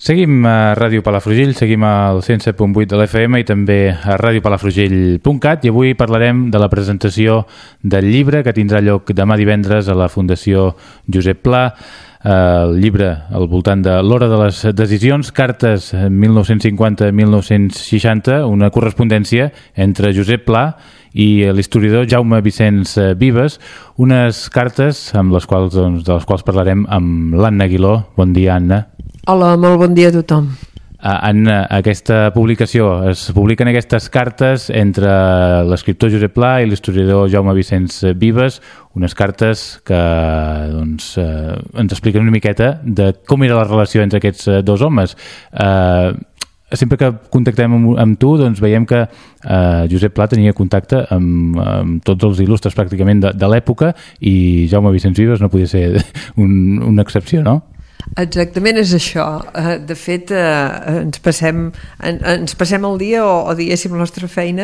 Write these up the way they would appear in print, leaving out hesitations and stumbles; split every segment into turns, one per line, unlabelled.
Seguim a Ràdio Palafrugell, seguim al 107.8 de l'FM i també a radiopalafrugell.cat, i avui parlarem de la presentació del llibre que tindrà lloc demà divendres a la Fundació Josep Pla. El llibre al voltant de l'Hora de les Decisions, cartes 1950-1960, una correspondència entre Josep Pla i l'historiador Jaume Vicenç Vives, unes cartes de les quals parlarem amb l'Anna Aguiló. Bon dia, Anna.
Hola, molt bon dia a tothom.
Anna, aquesta publicació, es publiquen aquestes cartes entre l'escriptor Josep Pla i l'historiador Jaume Vicenç Vives, unes cartes que ens expliquen una miqueta de com era la relació entre aquests dos homes. Sempre que contactem amb tu, doncs veiem que Josep Pla tenia contacte amb tots els il·lustres pràcticament de l'època, i Jaume Vicenç Vives no podia ser una excepció, no?
Exactament, és això. De fet, ens passem el dia, o diguéssim la nostra feina,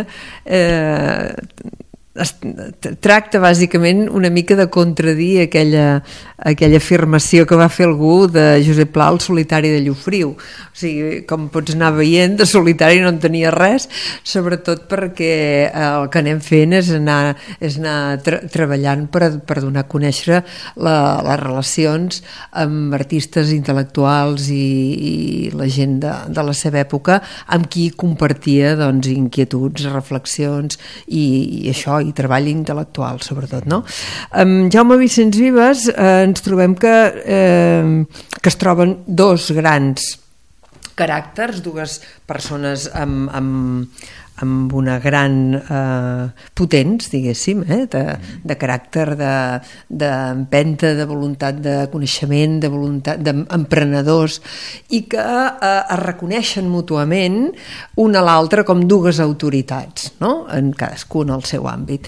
tracta bàsicament una mica de contradir aquella afirmació que va fer algú de Josep Pla, el solitari de Llofriu. O sigui, com pots anar veient, de solitari no en tenia res, sobretot perquè el que anem fent és anar treballant per donar a conèixer les relacions amb artistes intel·lectuals i la gent de la seva època, amb qui compartia inquietuds, reflexions i això, i treball intel·lectual, sobretot, no? Amb Jaume Vicenç Vives ens trobem que es troben dos grans caràcters, dues persones amb una gran potents, diguéssim, de caràcter, d'empenta, de voluntat de coneixement, de voluntat d'emprenedors, i que es reconeixen mútuament un a l'altre com dues autoritats, no? En cadascun al seu àmbit.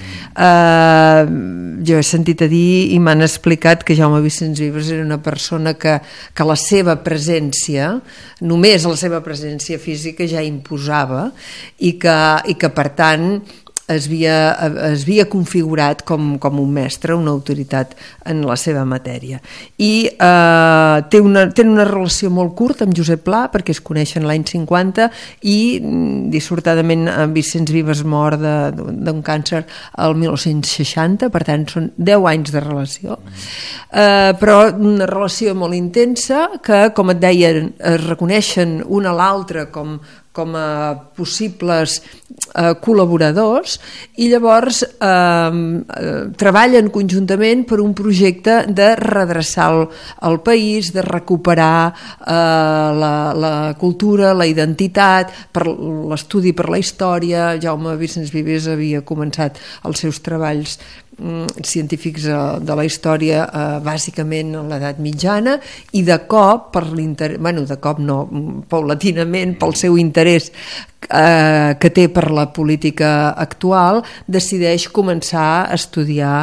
Jo he sentit a dir i m'han explicat que Jaume Vicenç Vives era una persona que la seva presència, només la seva presència física ja imposava, i que per tant es havia configurat com un mestre, una autoritat en la seva matèria. I tenen una relació molt curta amb Josep Pla, perquè es coneixen l'any 50 i dissortadament Vicenç Vives mor d'un càncer el 1960, per tant són 10 anys de relació, però una relació molt intensa que, com et deien, es reconeixen un a l'altre com a possibles col·laboradors, i llavors treballen conjuntament per un projecte de redreçar el país, de recuperar la cultura, la identitat, per l'estudi per la història. Jaume Vicenç Vives havia començat els seus treballs científics de la història bàsicament a l'edat mitjana, i de cop, paulatinament, pel seu interès que té per la política actual, decideix començar a estudiar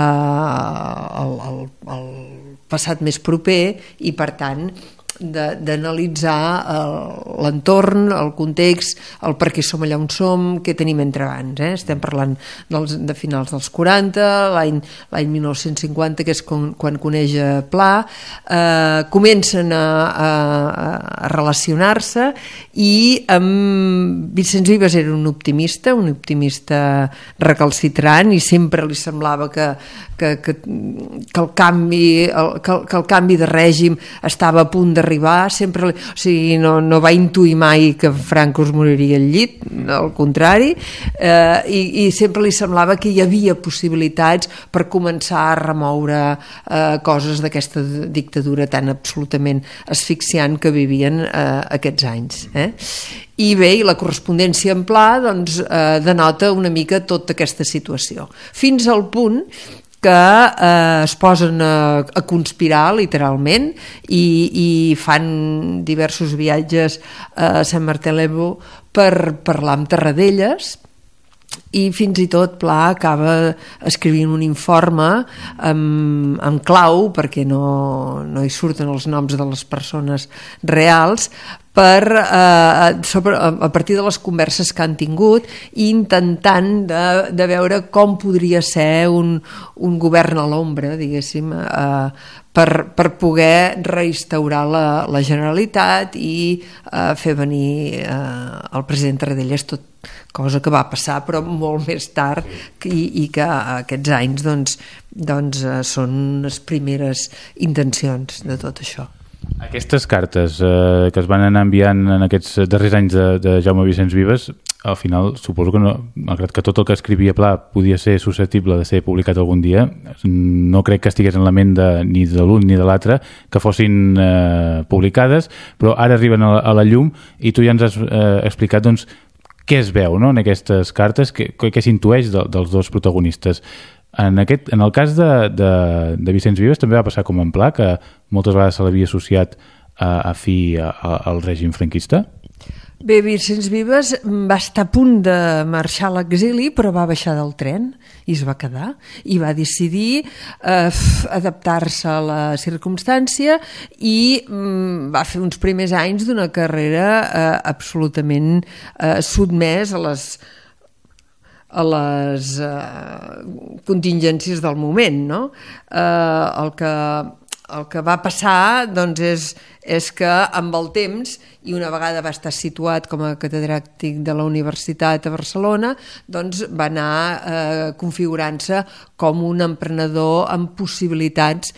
el passat més proper, i per tant d'analitzar l'entorn, el context, el per què som allà on som, què tenim entre abans. Estem parlant de finals dels 40, l'any 1950, que és quan coneix Pla, comencen a relacionar-se, i Vicenç Vives era un optimista recalcitrant, i sempre li semblava que el canvi de règim estava a punt d'arribar. Sempre, no va intuir mai que Franco es moriria al llit, al contrari, i sempre li semblava que hi havia possibilitats per començar a remoure coses d'aquesta dictadura tan absolutament asfixiant que vivien aquests anys. I bé, la correspondència en Pla denota una mica tota aquesta situació, fins al punt que es posen a conspirar literalment, i fan diversos viatges a Sant Martí-l'Ebro per parlar amb Tarradellas, i fins i tot Pla acaba escrivint un informe en clau, perquè no hi surten els noms de les persones reals, a partir de les converses que han tingut i intentant de veure com podria ser un govern a l'ombra, diguéssim, per poder reinstaurar la Generalitat i fer venir el president Tarradellas, cosa que va passar però molt més tard i que aquests anys doncs són les primeres intencions de tot això.
Aquestes cartes que es van anar enviant en aquests darrers anys de Jaume Vicenç Vives, al final suposo que no, malgrat que tot el que escrivia Pla podia ser susceptible de ser publicat algun dia, no crec que estigués en la ment ni de l'un ni de l'altre que fossin publicades, però ara arriben a la llum i tu ja ens has explicat doncs què es veu, no?, en aquestes cartes, què s'intueix dels dos protagonistes. En el cas de Vicenç Vives també va passar com en Pla, que moltes vegades se l'havia associat a fi al règim franquista?
Bé, Vicenç Vives va estar a punt de marxar a l'exili, però va baixar del tren i es va quedar i va decidir adaptar-se a la circumstància i va fer uns primers anys d'una carrera absolutament sotmès a les contingències del moment, no? El que va passar doncs, és que amb el temps, i una vegada va estar situat com a catedràtic de la Universitat a Barcelona, doncs va anar configurant-se com un emprenedor amb possibilitats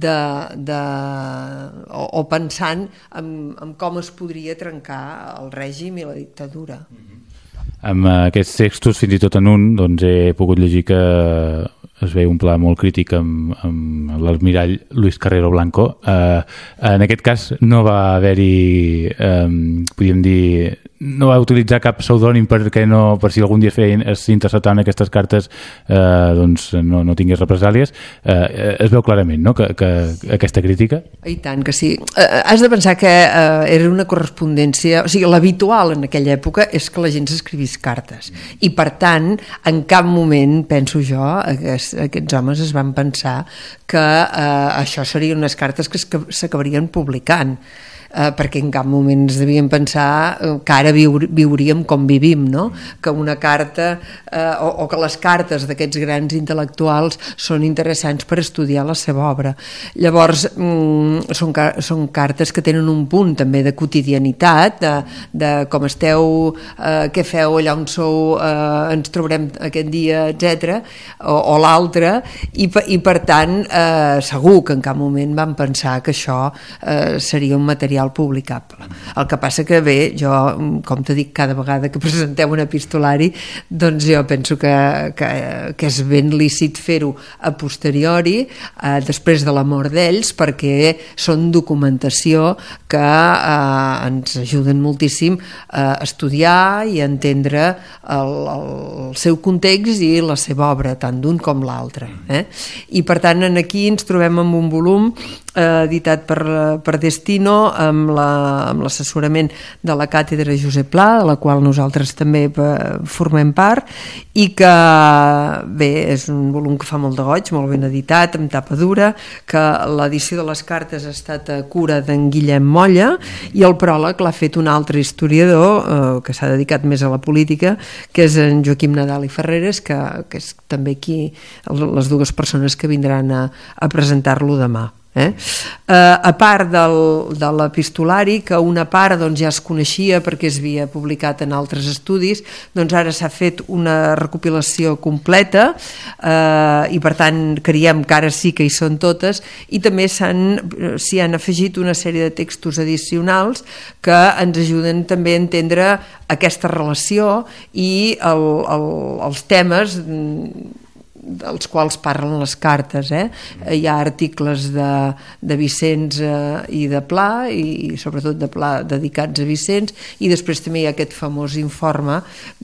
o pensant en com es podria trencar el règim i la dictadura.
Amb aquests textos, fins i tot en un, doncs he pogut llegir que es veia un Pla molt crític amb l'almirall Luis Carrero Blanco. En aquest cas no va haver-hi, podríem dir, no va utilitzar cap pseudònim per si algun dia s'interceptaven aquestes cartes doncs no tingués represàlies. Es veu clarament, no?, que aquesta crítica.
I tant que sí. Has de pensar que era una correspondència, o sigui, l'habitual en aquella època és que la gent s'escrivís cartes i per tant en cap moment, penso jo, aquests homes es van pensar que això serien unes cartes que s'acabarien publicant, perquè en cap moment es devien pensar que ara viuríem com vivim, no? Que una carta o que les cartes d'aquests grans intel·lectuals són interessants per estudiar la seva obra. Llavors són cartes que tenen un punt també de quotidianitat, de com esteu, què feu allà on sou, ens trobarem aquest dia, etc, o l'altre, i per tant segur que en cap moment van pensar que això seria un material publicable. El que passa que bé, jo, com t'he dit, cada vegada que presentem un epistolari, doncs jo penso que és ben lícit fer-ho a posteriori, després de la mort d'ells, perquè són documentació que ens ajuden moltíssim a estudiar i a entendre el seu context i la seva obra, tant d'un com l'altre. I per tant, aquí ens trobem amb un volum editat per Destino amb l'assessorament de la càtedra Josep Pla, de la qual nosaltres també formem part, i que bé, és un volum que fa molt de goig, molt ben editat, amb tapa dura, que l'edició de les cartes ha estat a cura d'en Guillem Molla i el pròleg l'ha fet un altre historiador que s'ha dedicat més a la política, que és en Joaquim Nadal i Ferreres, que és també aquí les dues persones que vindran a presentar-lo demà. A part de l'epistolari, que una part ja es coneixia perquè es havia publicat en altres estudis, doncs ara s'ha fet una recopilació completa i per tant creiem que ara sí que hi són totes, i també s'hi han afegit una sèrie de textos addicionals que ens ajuden també a entendre aquesta relació i els temes dels quals parlen les cartes. Hi ha articles de Vicenç i de Pla, i sobretot de Pla dedicats a Vicenç, i després també hi ha aquest famós informe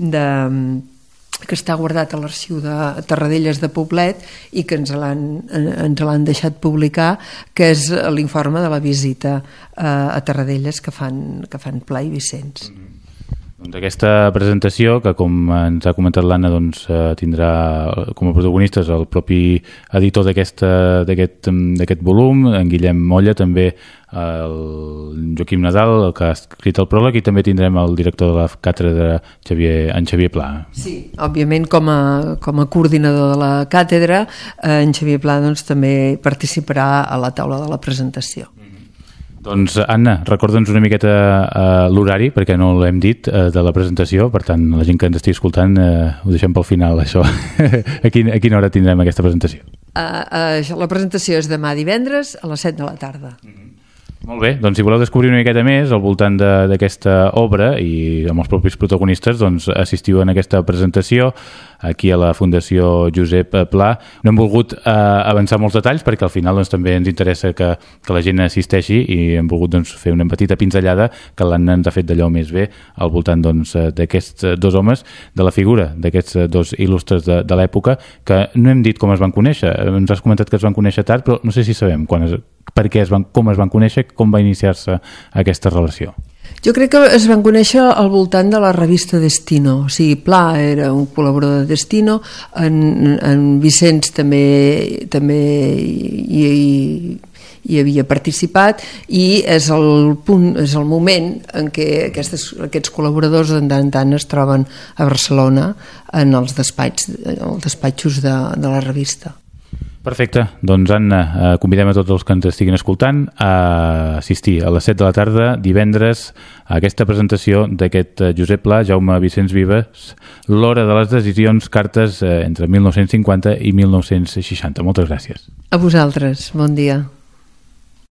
que està guardat a l'arxiu de Tarradellas de Poblet i que ens l'han deixat publicar, que és l'informe de la visita a Tarradellas que fan Pla i Vicenç.
Doncs aquesta presentació, que com ens ha comentat l'Anna, doncs, tindrà com a protagonistes el propi editor d'aquest volum, en Guillem Molla, també el Joaquim Nadal, el que ha escrit el pròleg, i també tindrem el director de la càtedra, en Xavier Pla.
Sí, òbviament com a coordinador de la càtedra, en Xavier Pla doncs, també participarà a la taula de la presentació.
Doncs, Anna, recorda'ns una miqueta l'horari, perquè no l'hem dit, de la presentació, per tant, la gent que ens estigui escoltant ho deixem pel final, això. A quina hora tindrem aquesta presentació?
La presentació és demà divendres a les 7 de la tarda.
Molt bé, doncs si voleu descobrir una miqueta més al voltant d'aquesta obra i amb els propis protagonistes, doncs assistiu en aquesta presentació aquí a la Fundació Josep Pla. No hem volgut avançar molts detalls perquè al final doncs, també ens interessa que la gent assisteixi i hem volgut doncs, fer una petita pinzellada que l'Anna ens ha fet d'allò més bé al voltant doncs, d'aquests dos homes, de la figura d'aquests dos il·lustres de l'època, que no hem dit com es van conèixer. Ens has comentat que es van conèixer tard, però no sé si sabem com es van conèixer, com va iniciar-se aquesta relació.
Jo crec que es van conèixer al voltant de la revista Destino. O sigui, Pla era un col·laborador de Destino, en Vicenç també hi havia participat, i és el moment en què aquests col·laboradors de tant en tant es troben a Barcelona en els despatxos de la revista.
Perfecte, doncs Anna, convidem a tots els que ens estiguin escoltant a assistir a les 7 de la tarda divendres a aquesta presentació d'aquest Josep Pla, Jaume Vicenç Vives, L'hora de les decisions, cartes entre 1950 i 1960. Moltes gràcies.
A vosaltres, bon dia.